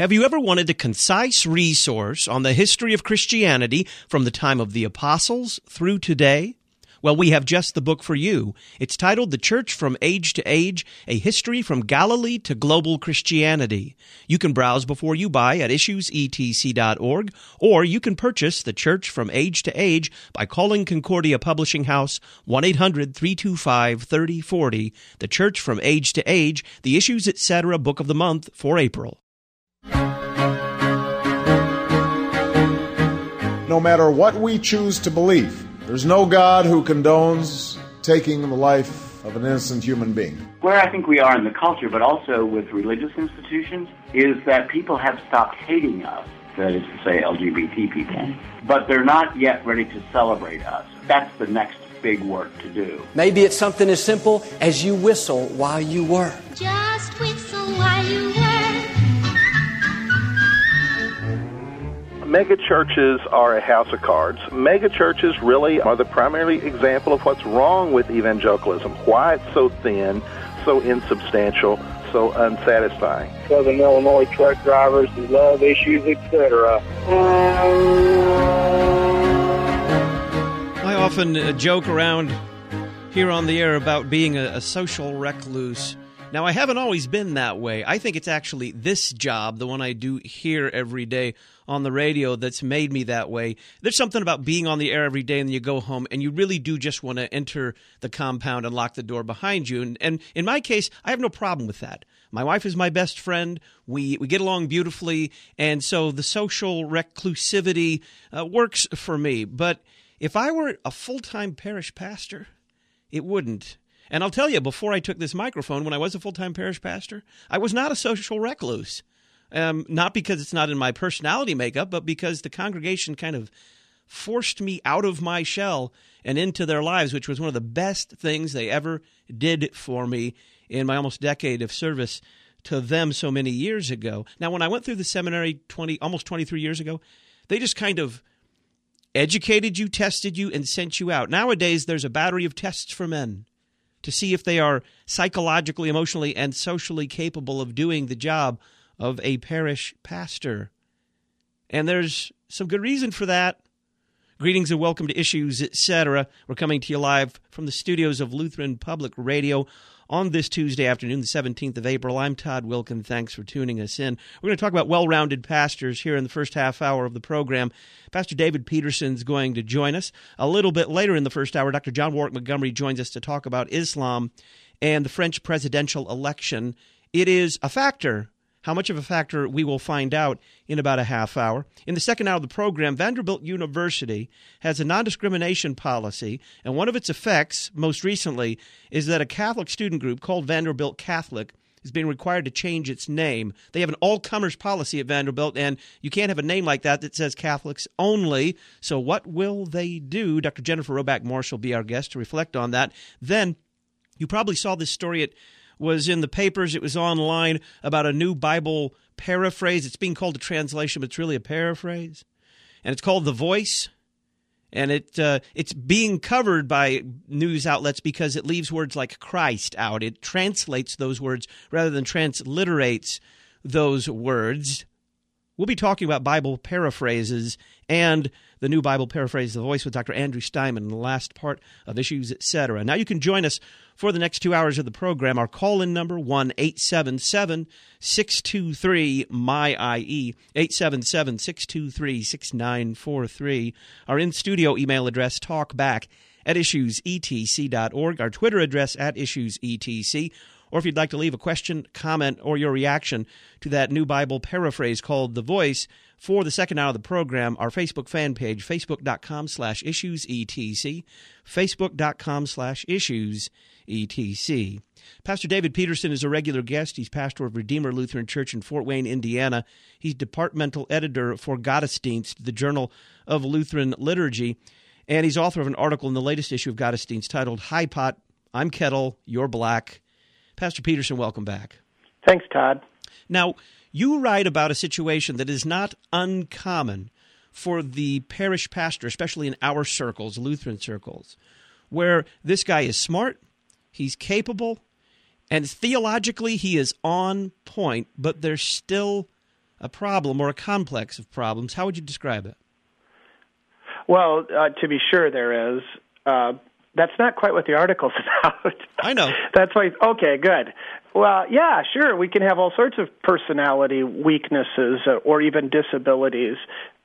Have you ever wanted a concise resource on the history of Christianity from the time of the apostles through today? Well, we have just the book for you. It's titled The Church from Age to Age, A History from Galilee to Global Christianity. You can browse before you buy at issuesetc.org, or you can purchase The Church from Age to Age by calling Concordia Publishing House 1-800-325-3040. The Church from Age to Age, the Issues Etc. Book of the Month for April. No matter what we choose to believe, there's no God who condones taking the life of an innocent human being. Where I think we are in the culture, but also with religious institutions, is that people have stopped hating us, that is to say LGBT people, but they're not yet ready to celebrate us. That's the next big work to do. Maybe it's something as simple as you whistle while you work. Just whistle while you work. Megachurches are a house of cards. Megachurches really are the primary example of what's wrong with evangelicalism, why it's so thin, so insubstantial, so unsatisfying. Southern Illinois truck drivers, love issues, etc. I often joke around here on the air about being a social recluse. Now, I haven't always been that way. I think it's actually this job, the one I do here every day on the radio, that's made me that way. There's something about being on the air every day and then you go home and you really do just want to enter the compound and lock the door behind you. And in my case, I have no problem with that. My wife is my best friend. We get along beautifully. And so the social reclusivity works for me. But if I were a full-time parish pastor, it wouldn't. And I'll tell you, before I took this microphone, when I was a full-time parish pastor, I was not a social recluse. Not because it's not in my personality makeup, but because the congregation kind of forced me out of my shell and into their lives, which was one of the best things they ever did for me in my almost decade of service to them so many years ago. Now, when I went through the seminary almost 23 years ago, they just kind of educated you, tested you, and sent you out. Nowadays, there's a battery of tests for men to see if they are psychologically, emotionally, and socially capable of doing the job of a parish pastor. And there's some good reason for that. Greetings and welcome to Issues, Etc. We're coming to you live from the studios of Lutheran Public Radio on this Tuesday afternoon, the 17th of April. I'm Todd Wilkin. Thanks for tuning us in. We're going to talk about well-rounded pastors here in the first half hour of the program. Pastor David Peterson's going to join us. A little bit later in the first hour, Dr. John Warwick Montgomery joins us to talk about Islam and the French presidential election. It is a factor. How much of a factor, we will find out in about a half hour. In the second hour of the program, Vanderbilt University has a non-discrimination policy, and one of its effects, most recently, is that a Catholic student group called Vanderbilt Catholic is being required to change its name. They have an all-comers policy at Vanderbilt, and you can't have a name like that says Catholics only. So what will they do? Dr. Jennifer Roback-Morse will be our guest to reflect on that. Then, you probably saw this story was in the papers, it was online, about a new Bible paraphrase. It's being called a translation, but it's really a paraphrase. And it's called The Voice. And it's being covered by news outlets because it leaves words like Christ out. It translates those words rather than transliterates those words. We'll be talking about Bible paraphrases and the new Bible paraphrase, The Voice, with Dr. Andrew Steinman in the last part of Issues, Etc. Now you can join us for the next 2 hours of the program. Our call-in number, 1-877-623-MY-IE, 877-623-6943. Our in-studio email address, talkback@issuesetc.org. Our Twitter address, @issuesetc. Or if you'd like to leave a question, comment, or your reaction to that new Bible paraphrase called The Voice for the second hour of the program, our Facebook fan page, facebook.com/issuesetc, facebook.com/issuesetc. Pastor David Peterson is a regular guest. He's pastor of Redeemer Lutheran Church in Fort Wayne, Indiana. He's departmental editor for Gottesdienst, the Journal of Lutheran Liturgy, and he's author of an article in the latest issue of Gottesdienst titled, Hi Pot, I'm Kettle, You're Black. Pastor Peterson, welcome back. Thanks, Todd. Now, you write about a situation that is not uncommon for the parish pastor, especially in our circles, Lutheran circles, where this guy is smart, he's capable, and theologically he is on point, but there's still problem or a complex of problems. How would you describe it? Well, to be sure there is. That's not quite what the article's about. I know. That's why, okay, good. Well, yeah, sure, we can have all sorts of personality weaknesses or even disabilities.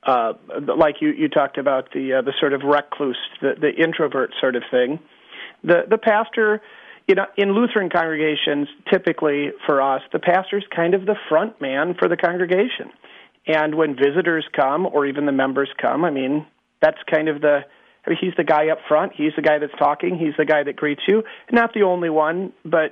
Like you talked about the sort of recluse, the introvert sort of thing. The pastor, in Lutheran congregations, typically for us, the pastor's kind of the front man for the congregation. And when visitors come or even the members come, that's kind of he's the guy up front. He's the guy that's talking. He's the guy that greets you. Not the only one, but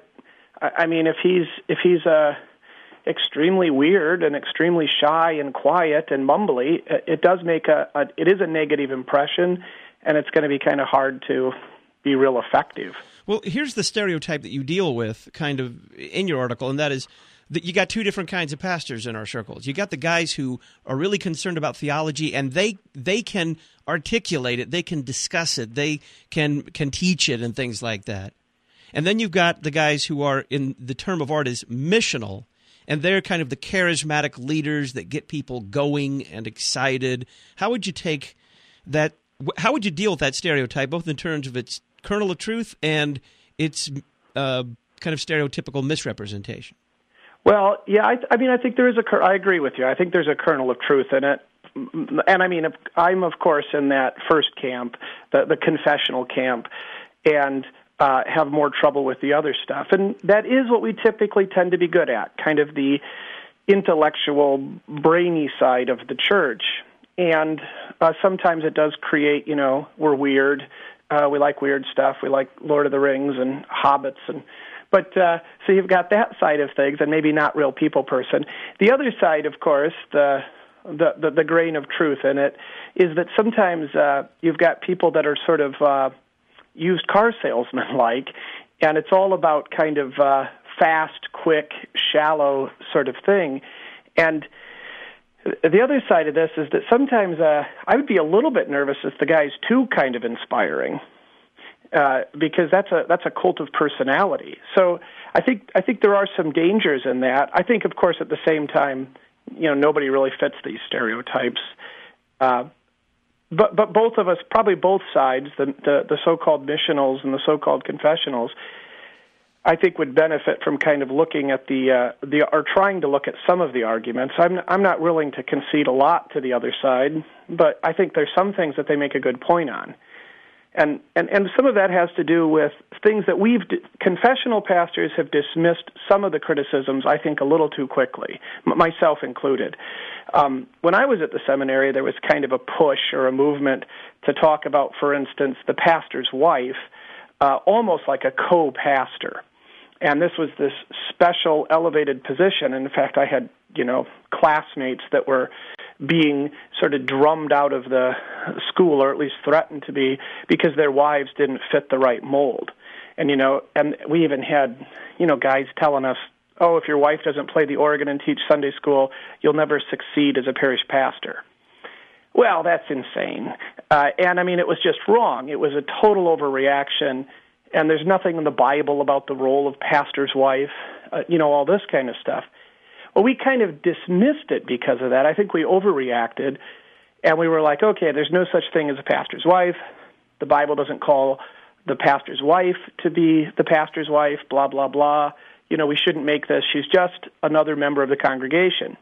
if he's extremely weird and extremely shy and quiet and mumbly, it does make it is a negative impression, and it's going to be kind of hard to be real effective. Well, here's the stereotype that you deal with kind of in your article, and that is that you got two different kinds of pastors in our circles. You got the guys who are really concerned about theology, and they can articulate it, they can discuss it, they can teach it and things like that. And then you've got the guys who are, in the term of art, is missional, and they're kind of the charismatic leaders that get people going and excited. How would you take that? How would you deal with that stereotype, both in terms of its kernel of truth and its kind of stereotypical misrepresentation? Well, yeah, I think there is I agree with you. I think there's a kernel of truth in it. And I'm, of course, in that first camp, the confessional camp, and have more trouble with the other stuff. And that is what we typically tend to be good at, kind of the intellectual, brainy side of the church. And sometimes it does create, we're weird. We like weird stuff. We like Lord of the Rings and Hobbits But so you've got that side of things, and maybe not real people person. The other side, of course, the grain of truth in it, is that sometimes you've got people that are sort of used car salesman-like, and it's all about kind of fast, quick, shallow sort of thing. And the other side of this is that sometimes I would be a little bit nervous if the guy's too kind of inspiring. Because that's a cult of personality. So I think there are some dangers in that. I think, of course, at the same time, nobody really fits these stereotypes. But both of us, probably both sides, the so-called missionals and the so-called confessionals, I think would benefit from kind of looking at or trying to look at some of the arguments. I'm not willing to concede a lot to the other side, but I think there's some things that they make a good point on. And some of that has to do with things that confessional pastors have dismissed some of the criticisms, I think, a little too quickly, myself included. When I was at the seminary, there was kind of a push or a movement to talk about, for instance, the pastor's wife, almost like a co-pastor. And this was this special elevated position. And in fact, I had, classmates that were being sort of drummed out of the school, or at least threatened to be, because their wives didn't fit the right mold. And, and we even had, guys telling us, oh, if your wife doesn't play the organ and teach Sunday school, you'll never succeed as a parish pastor. Well, that's insane. And it was just wrong. It was a total overreaction, and there's nothing in the Bible about the role of pastor's wife, all this kind of stuff. Well, we kind of dismissed it because of that. I think we overreacted, and we were like, okay, there's no such thing as a pastor's wife. The Bible doesn't call the pastor's wife to be the pastor's wife, blah, blah, blah. We shouldn't make this. She's just another member of the congregation.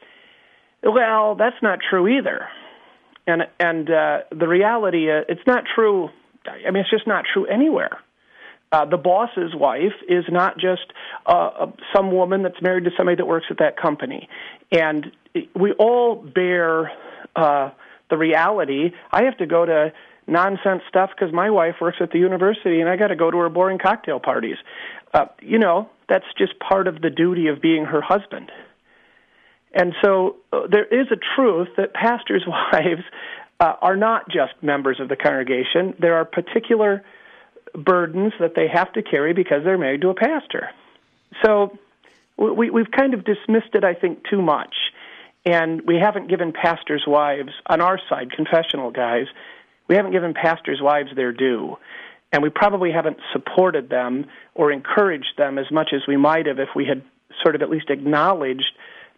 Well, that's not true either. And the reality, it's not true. It's just not true anywhere. The boss's wife is not just some woman that's married to somebody that works at that company. And we all bear the reality. I have to go to nonsense stuff because my wife works at the university, and I got to go to her boring cocktail parties. That's just part of the duty of being her husband. And so there is a truth that pastors' wives are not just members of the congregation. There are particular burdens that they have to carry because they're married to a pastor. So we've kind of dismissed it, I think, too much. And we haven't given pastors' wives, on our side, confessional guys, we haven't given pastors' wives their due. And we probably haven't supported them or encouraged them as much as we might have if we had sort of at least acknowledged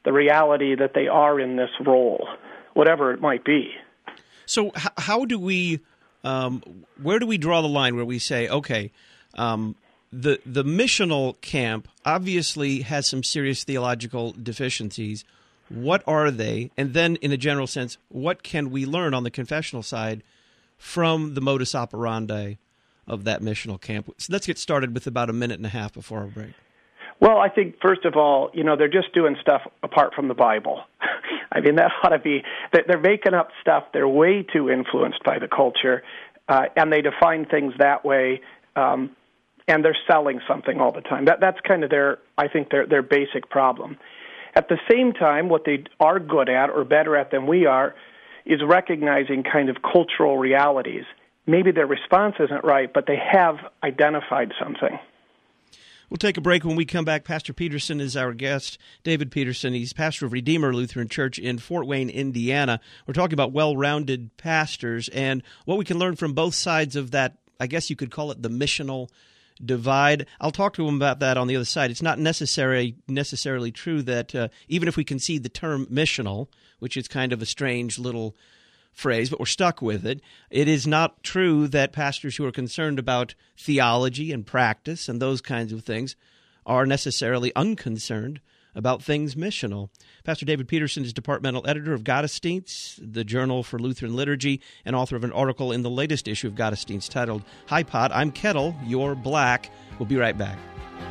the reality that they are in this role, whatever it might be. So how do we, where do we draw the line where we say, okay, the missional camp obviously has some serious theological deficiencies. What are they? And then, in a general sense, what can we learn on the confessional side from the modus operandi of that missional camp? So let's get started with about a minute and a half before our break. Well, I think, first of all, they're just doing stuff apart from the Bible. I mean, that ought to be, they're making up stuff. They're way too influenced by the culture, and they define things that way, and they're selling something all the time. That's kind of their basic problem. At the same time, what they are good at, or better at than we are, is recognizing kind of cultural realities. Maybe their response isn't right, but they have identified something. We'll take a break. When we come back, Pastor Peterson is our guest. David Peterson, he's pastor of Redeemer Lutheran Church in Fort Wayne, Indiana. We're talking about well-rounded pastors and what we can learn from both sides of that, I guess you could call it the missional divide. I'll talk to him about that on the other side. It's not necessarily true that even if we concede the term missional, which is kind of a strange little phrase, but we're stuck with it, it is not true that pastors who are concerned about theology and practice and those kinds of things are necessarily unconcerned about things missional. Pastor David Peterson is departmental editor of Gottesdienst, the Journal for Lutheran Liturgy, and author of an article in the latest issue of Gottesdienst titled, Hi Pot, I'm Kettle, You're Black. We'll be right back.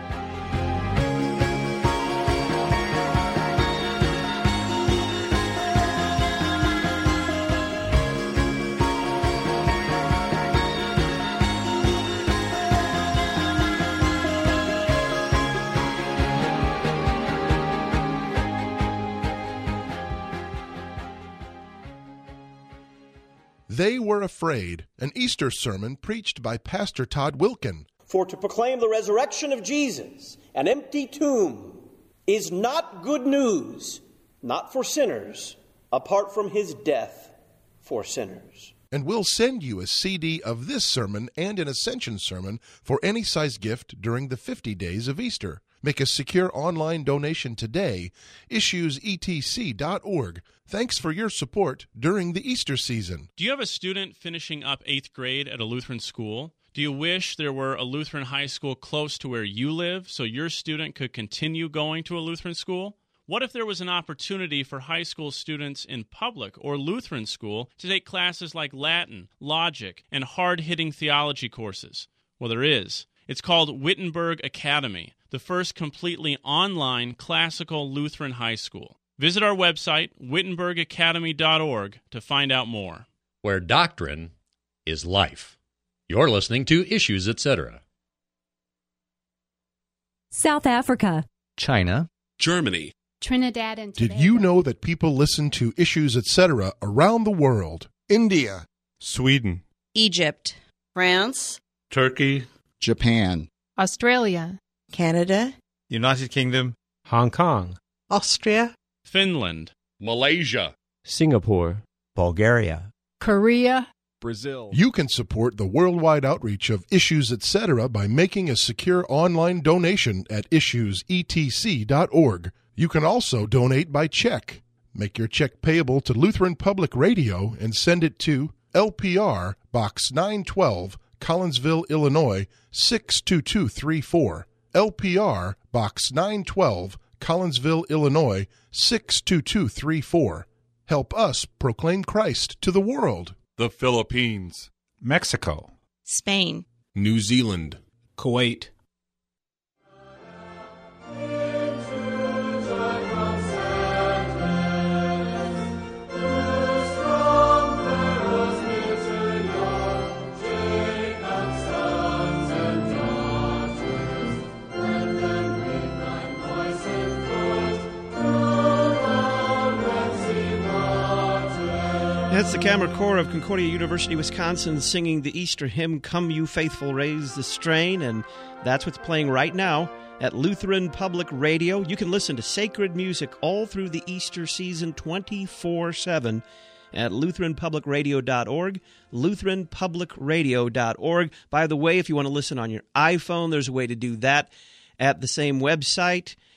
They Were Afraid, an Easter sermon preached by Pastor Todd Wilken. For to proclaim the resurrection of Jesus, an empty tomb, is not good news, not for sinners, apart from his death for sinners. And we'll send you a CD of this sermon and an Ascension sermon for any size gift during the 50 days of Easter. Make a secure online donation today. issuesetc.org. Thanks for your support during the Easter season. Do you have a student finishing up 8th grade at a Lutheran school? Do you wish there were a Lutheran high school close to where you live so your student could continue going to a Lutheran school? What if there was an opportunity for high school students in public or Lutheran school to take classes like Latin, logic, and hard-hitting theology courses? Well, there is. It's called Wittenberg Academy, the first completely online classical Lutheran high school. Visit our website, wittenbergacademy.org, to find out more. Where doctrine is life. You're listening to Issues, Etc. South Africa, China, Germany, Trinidad and Tobago. Did you know that people listen to Issues, Etc. around the world? India, Sweden, Egypt, France, Turkey, Japan, Australia, Canada, United Kingdom, Hong Kong, Austria, Finland, Malaysia, Singapore, Bulgaria, Korea, Brazil. You can support the worldwide outreach of Issues, Etc. by making a secure online donation at issuesetc.org. You can also donate by check. Make your check payable to Lutheran Public Radio and send it to LPR Box 912, Collinsville, Illinois 62234. LPR Box 912, Collinsville, Illinois 62234. Help us proclaim Christ to the world. the Philippines, Mexico, Spain, New Zealand, Kuwait. That's the Camera Corps of Concordia University, Wisconsin, singing the Easter hymn, Come You Faithful, Raise the Strain, and that's what's playing right now at Lutheran Public Radio. You can listen to sacred music all through the Easter season 24/7 at lutheranpublicradio.org, lutheranpublicradio.org. By the way, if you want to listen on your iPhone, there's a way to do that at the same website.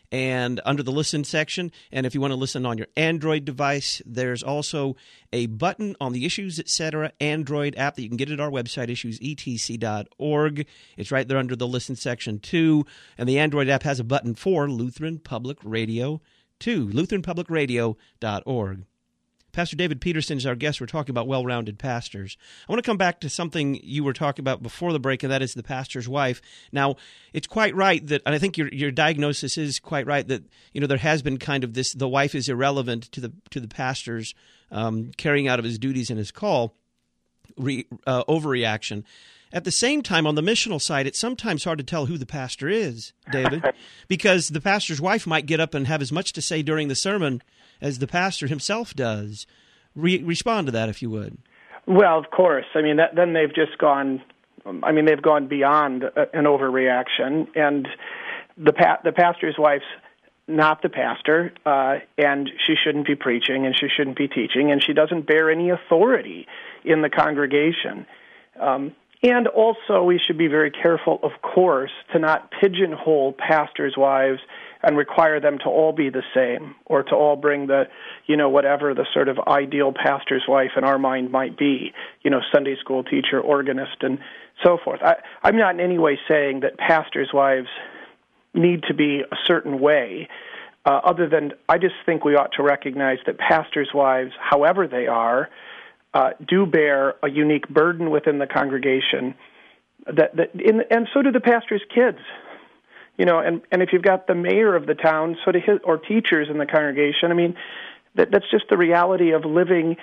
and under the Listen section. And if you want to listen on your Android device, there's also a button on the Issues Etc. Android app that you can get at our website, issuesetc.org. It's right there under the Listen section, too. And the Android app has a button for Lutheran Public Radio, too, lutheranpublicradio.org. Pastor David Peterson is our guest. We're talking about well-rounded pastors. I want to come back to something you were talking about before the break, and that is the pastor's wife. Now, it's quite right that, and I think your diagnosis is quite right, that there has been kind of this: the wife is irrelevant to the pastor's carrying out of his duties and his call, overreaction. At the same time, on the missional side, it's sometimes hard to tell who the pastor is, David, because the pastor's wife might get up and have as much to say during the sermon as the pastor himself does. Respond to that, if you would. Well, of course. I mean, then they've just gone. I mean, they've gone beyond an overreaction, and the pastor's wife's not the pastor, and she shouldn't be preaching, and she shouldn't be teaching, and she doesn't bear any authority in the congregation. And also, we should be very careful, of course, to not pigeonhole pastors' wives and require them to all be the same, or to all bring the, whatever the sort of ideal pastor's wife in our mind might be, Sunday school teacher, organist, and so forth. I'm not in any way saying that pastors' wives need to be a certain way, other than I just think we ought to recognize that pastors' wives, however they are, do bear a unique burden within the congregation, and so do the pastor's kids. And if you've got the mayor of the town, so do or teachers in the congregation. I mean, that's just the reality of living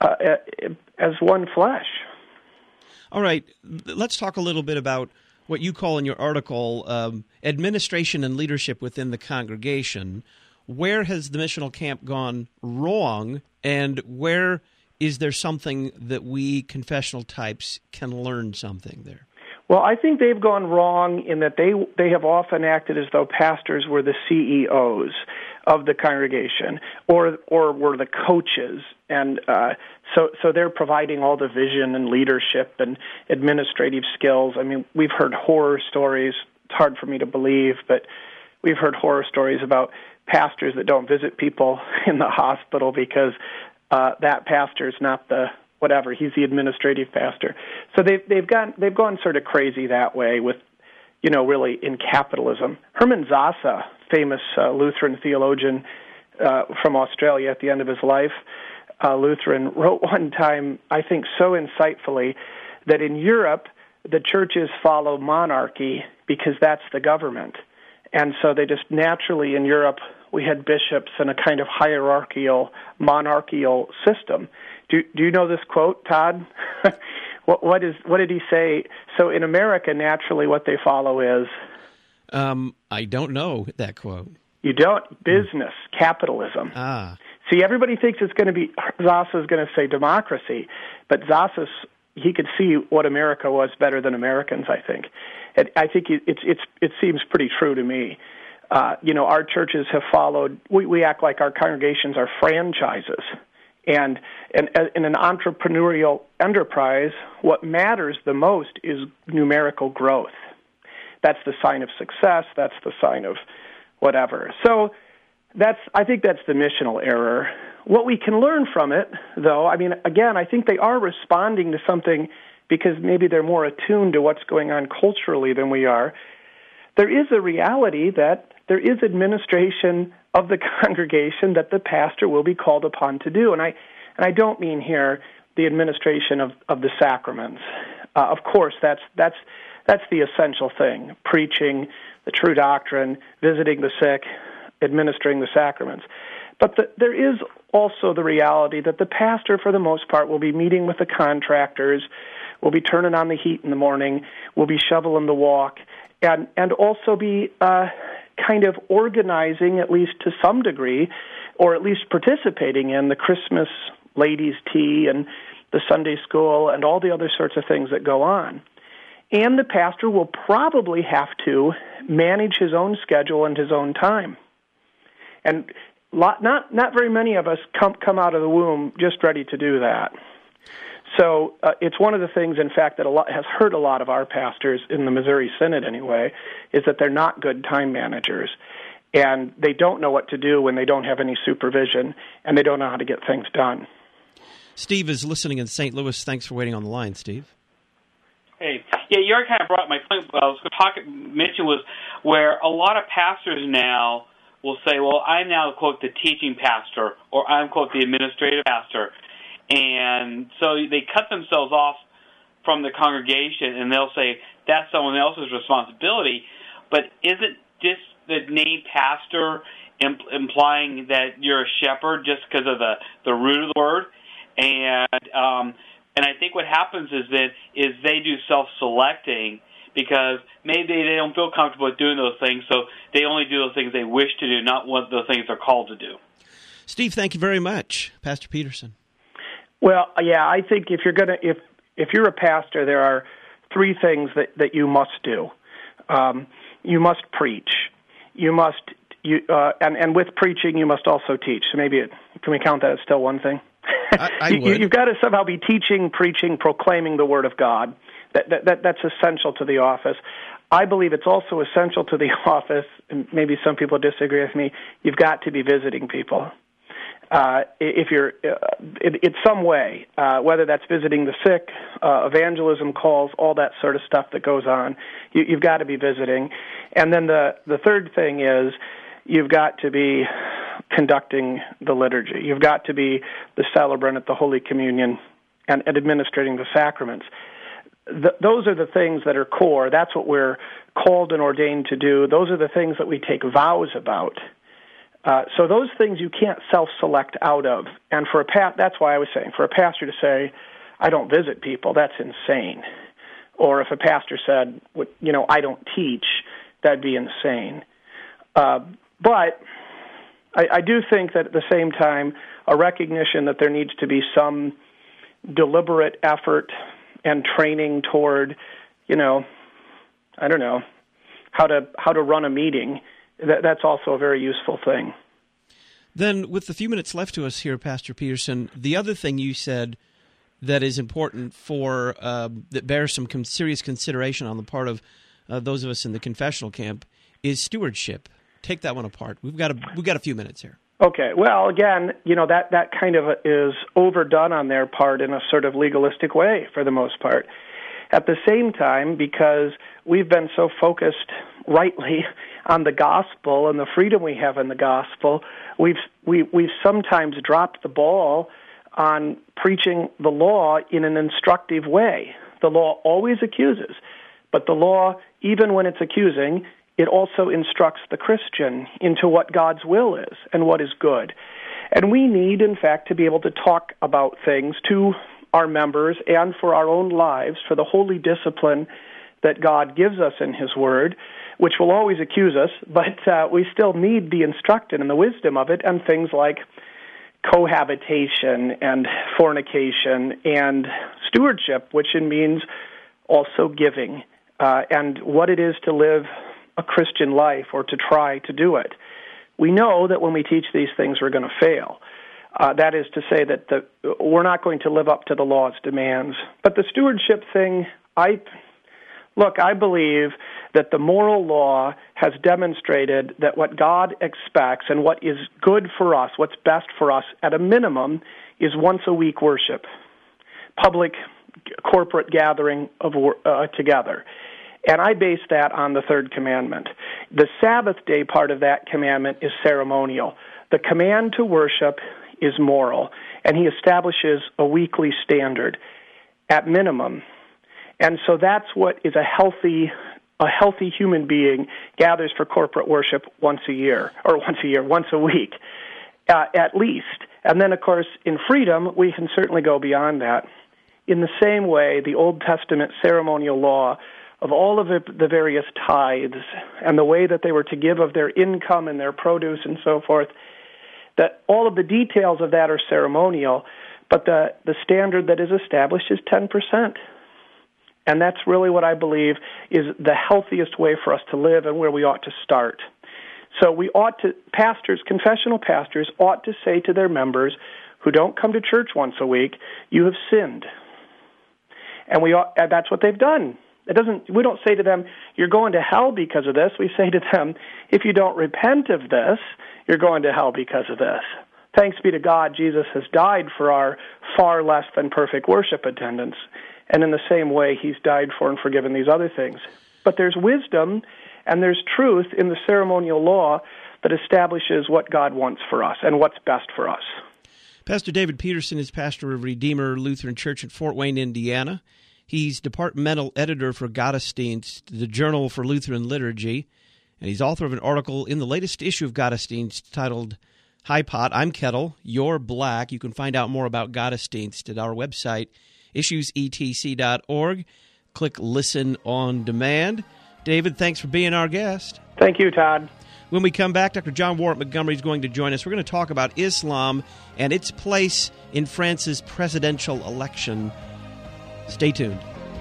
as one flesh. All right, let's talk a little bit about what you call in your article administration and leadership within the congregation. Where has the missional camp gone wrong, and where is there something that we confessional types can learn something there? Well, I think they've gone wrong in that they have often acted as though pastors were the CEOs of the congregation, or were the coaches, and so they're providing all the vision and leadership and administrative skills. I mean, we've heard horror stories. It's hard for me to believe, but we've heard horror stories about pastors that don't visit people in the hospital because that pastor's not the whatever, he's the administrative pastor. So they've gone sort of crazy that way with, really in capitalism. Herman Zasa, famous Lutheran theologian from Australia at the end of his life, Lutheran, wrote one time, I think so insightfully, that in Europe the churches follow monarchy because that's the government. And so they just naturally, in Europe, we had bishops and a kind of hierarchical, monarchical system. Do you know this quote, Todd? What did he say? So in America, naturally, what they follow is... I don't know that quote. You don't? Business, capitalism. See, everybody thinks it's going to be... Zasa's going to say democracy, but he could see what America was better than Americans, I think. I think it seems pretty true to me. Our churches have followed... We act like our congregations are franchises. And in an entrepreneurial enterprise, what matters the most is numerical growth. That's the sign of success. That's the sign of whatever. So I think that's the missional error. What we can learn from it, though, I mean, again, I think they are responding to something because maybe they're more attuned to what's going on culturally than we are. There is a reality that there is administration of the congregation that the pastor will be called upon to do. And I don't mean here the administration of the sacraments. Of course, that's the essential thing: preaching the true doctrine, visiting the sick, administering the sacraments. But there is also the reality that the pastor, for the most part, will be meeting with the contractors, will be turning on the heat in the morning, will be shoveling the walk, and also be kind of organizing, at least to some degree, or at least participating in the Christmas ladies' tea and the Sunday school and all the other sorts of things that go on. And the pastor will probably have to manage his own schedule and his own time. And not very many of us come out of the womb just ready to do that. So it's one of the things, in fact, that has hurt a lot of our pastors in the Missouri Synod anyway, is that they're not good time managers. and they don't know what to do when they don't have any supervision, and they don't know how to get things done. Steve is listening in St. Louis. Thanks for waiting on the line, Steve. Hey, yeah, you already kind of brought my point. I was going to mention was where a lot of pastors now will say, well, I'm now, quote, the teaching pastor, or I'm, quote, the administrative pastor. And so they cut themselves off from the congregation, and they'll say that's someone else's responsibility. But isn't just the name pastor implying that you're a shepherd just because of the root of the word? And I think what happens is they do self-selecting because maybe they don't feel comfortable with doing those things, so they only do those things they wish to do, not what the things they're called to do. Steve, thank you very much. Pastor Peterson. Well, yeah, I think if you're a pastor, there are three things that you must do. You must preach. You must and with preaching, you must also teach. So maybe can we count that as still one thing? I would. You've got to somehow be teaching, preaching, proclaiming the Word of God. That's essential to the office. I believe it's also essential to the office, and maybe some people disagree with me, you've got to be visiting people. If you're in some way, whether that's visiting the sick, evangelism calls, all that sort of stuff that goes on, you've got to be visiting. And then the third thing is you've got to be conducting the liturgy. You've got to be the celebrant at the Holy Communion and administrating the sacraments. Those are the things that are core. That's what we're called and ordained to do. Those are the things that we take vows about. So those things you can't self-select out of. And that's why I was saying, for a pastor to say, I don't visit people, that's insane. Or if a pastor said, I don't teach, that'd be insane. But I do think that at the same time, a recognition that there needs to be some deliberate effort and training toward, how to run a meeting. That's also a very useful thing. Then, with the few minutes left to us here, Pastor Peterson, the other thing you said that is important for that bears some serious consideration on the part of those of us in the confessional camp is stewardship. Take that one apart. We've got a few minutes here. Okay. Well, again, that kind of is overdone on their part in a sort of legalistic way for the most part. At the same time, because we've been so focused rightly on the gospel and the freedom we have in the gospel, we've sometimes dropped the ball on preaching the law in an instructive way. The law always accuses, but the law, even when it's accusing, it also instructs the Christian into what God's will is and what is good. And we need, in fact, to be able to talk about things to our members and for our own lives, for the holy discipline that God gives us in His Word, which will always accuse us, but we still need the instruction and the wisdom of it, and things like cohabitation and fornication and stewardship, which means also giving, and what it is to live a Christian life or to try to do it. We know that when we teach these things, we're going to fail. That is to say that we're not going to live up to the law's demands. But the stewardship thing, I believe that the moral law has demonstrated that what God expects and what is good for us, what's best for us at a minimum, is once a week worship, public corporate gathering of together. And I base that on the third commandment. The Sabbath day part of that commandment is ceremonial. The command to worship is moral, and He establishes a weekly standard at minimum. And so that's what is a healthy human being gathers for corporate worship once a week, at least. And then, of course, in freedom, we can certainly go beyond that. In the same way, the Old Testament ceremonial law of all of the various tithes and the way that they were to give of their income and their produce and so forth, that all of the details of that are ceremonial, but the standard that is established is 10%. And that's really what I believe is the healthiest way for us to live and where we ought to start. So confessional pastors ought to say to their members who don't come to church once a week, you have sinned. And that's what they've done. We don't say to them, you're going to hell because of this. We say to them, if you don't repent of this, you're going to hell because of this. Thanks be to God, Jesus has died for our far less than perfect worship attendance. And in the same way, he's died for and forgiven these other things. But there's wisdom and there's truth in the ceremonial law that establishes what God wants for us and what's best for us. Pastor David Peterson is pastor of Redeemer Lutheran Church in Fort Wayne, Indiana. He's departmental editor for Gottesdienst, the Journal for Lutheran Liturgy, and he's author of an article in the latest issue of Gottesdienst titled, Hi Pot, I'm Kettle, You're Black. You can find out more about Gottesdienst at our website, issuesetc.org. Click Listen on Demand. David, thanks for being our guest. Thank you, Todd. When we come back, Dr. John Warwick Montgomery is going to join us. We're going to talk about Islam and its place in France's presidential election. Stay tuned.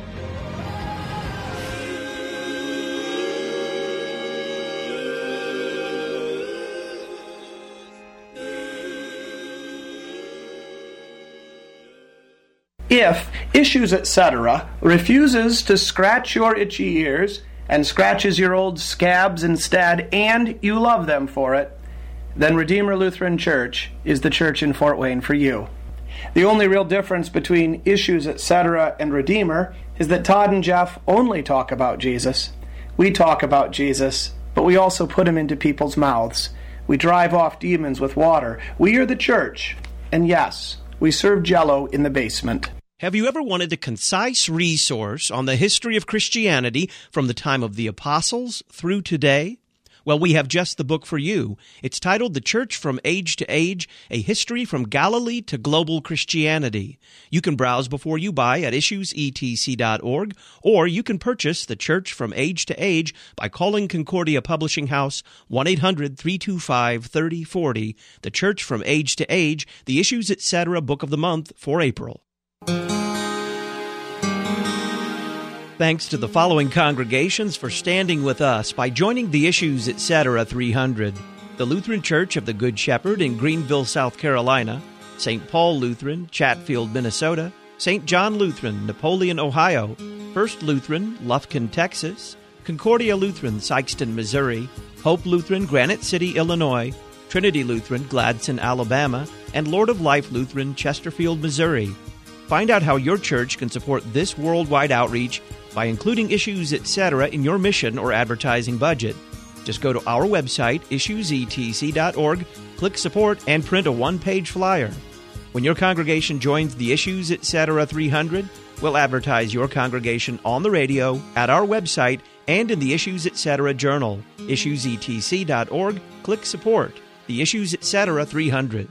If Issues Etc. refuses to scratch your itchy ears and scratches your old scabs instead, and you love them for it, then Redeemer Lutheran Church is the church in Fort Wayne for you. The only real difference between Issues Etc. and Redeemer is that Todd and Jeff only talk about Jesus. We talk about Jesus, but we also put him into people's mouths. We drive off demons with water. We are the church. And yes, we serve Jell-O in the basement. Have you ever wanted a concise resource on the history of Christianity from the time of the apostles through today? Well, we have just the book for you. It's titled The Church from Age to Age, A History from Galilee to Global Christianity. You can browse before you buy at issuesetc.org, or you can purchase The Church from Age to Age by calling Concordia Publishing House 1-800-325-3040. The Church from Age to Age, the Issues Etc. Book of the Month for April. Thanks to the following congregations for standing with us by joining the Issues Etc. 300. The Lutheran Church of the Good Shepherd in Greenville, South Carolina, St. Paul Lutheran, Chatfield, Minnesota, St. John Lutheran, Napoleon, Ohio, First Lutheran, Lufkin, Texas, Concordia Lutheran, Sikeston, Missouri, Hope Lutheran, Granite City, Illinois, Trinity Lutheran, Gladson, Alabama, and Lord of Life Lutheran, Chesterfield, Missouri. Find out how your church can support this worldwide outreach by including Issues Etc. in your mission or advertising budget. Just go to our website, issuesetc.org, click Support, and print a one-page flyer. When your congregation joins the Issues Etc. 300, we'll advertise your congregation on the radio, at our website, and in the Issues Etc. Journal. issuesetc.org, click Support. The Issues Etc. 300.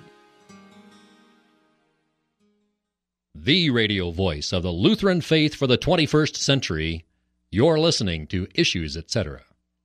The radio voice of the Lutheran faith for the 21st century. You're listening to Issues Etc.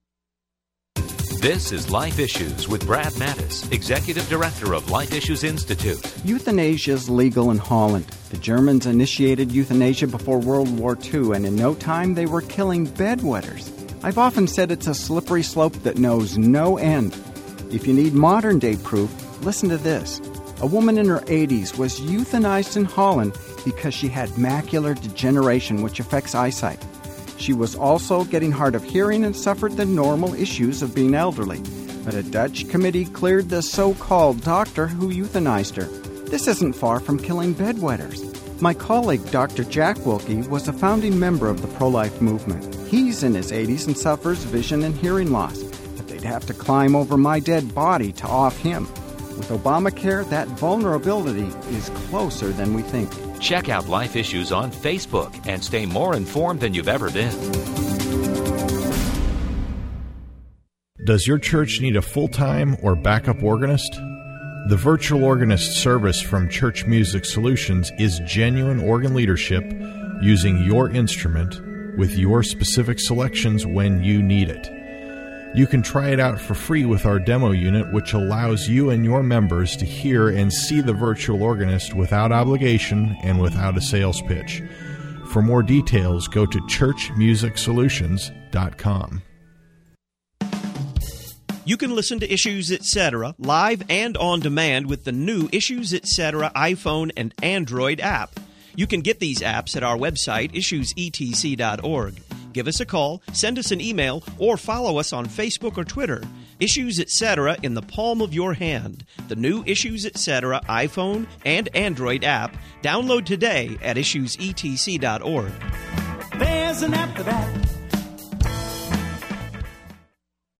This is Life Issues with Brad Mattis, Executive Director of Life Issues Institute. Euthanasia is legal in Holland. The Germans initiated euthanasia before World War II, and in no time they were killing bedwetters. I've often said it's a slippery slope that knows no end. If you need modern-day proof, listen to this. A woman in her 80s was euthanized in Holland because she had macular degeneration, which affects eyesight. She was also getting hard of hearing and suffered the normal issues of being elderly. But a Dutch committee cleared the so-called doctor who euthanized her. This isn't far from killing bedwetters. My colleague, Dr. Jack Wilkie, was a founding member of the pro-life movement. He's in his 80s and suffers vision and hearing loss. But they'd have to climb over my dead body to off him. With Obamacare, that vulnerability is closer than we think. Check out Life Issues on Facebook and stay more informed than you've ever been. Does your church need a full-time or backup organist? The Virtual Organist service from Church Music Solutions is genuine organ leadership using your instrument with your specific selections when you need it. You can try it out for free with our demo unit, which allows you and your members to hear and see the virtual organist without obligation and without a sales pitch. For more details, go to churchmusicsolutions.com. You can listen to Issues Etc. live and on demand with the new Issues Etc. iPhone and Android app. You can get these apps at our website, issuesetc.org. Give us a call, send us an email, or follow us on Facebook or Twitter. Issues Etc. in the palm of your hand. The new Issues Etc. iPhone and Android app. Download today at issuesetc.org. There's an app for that.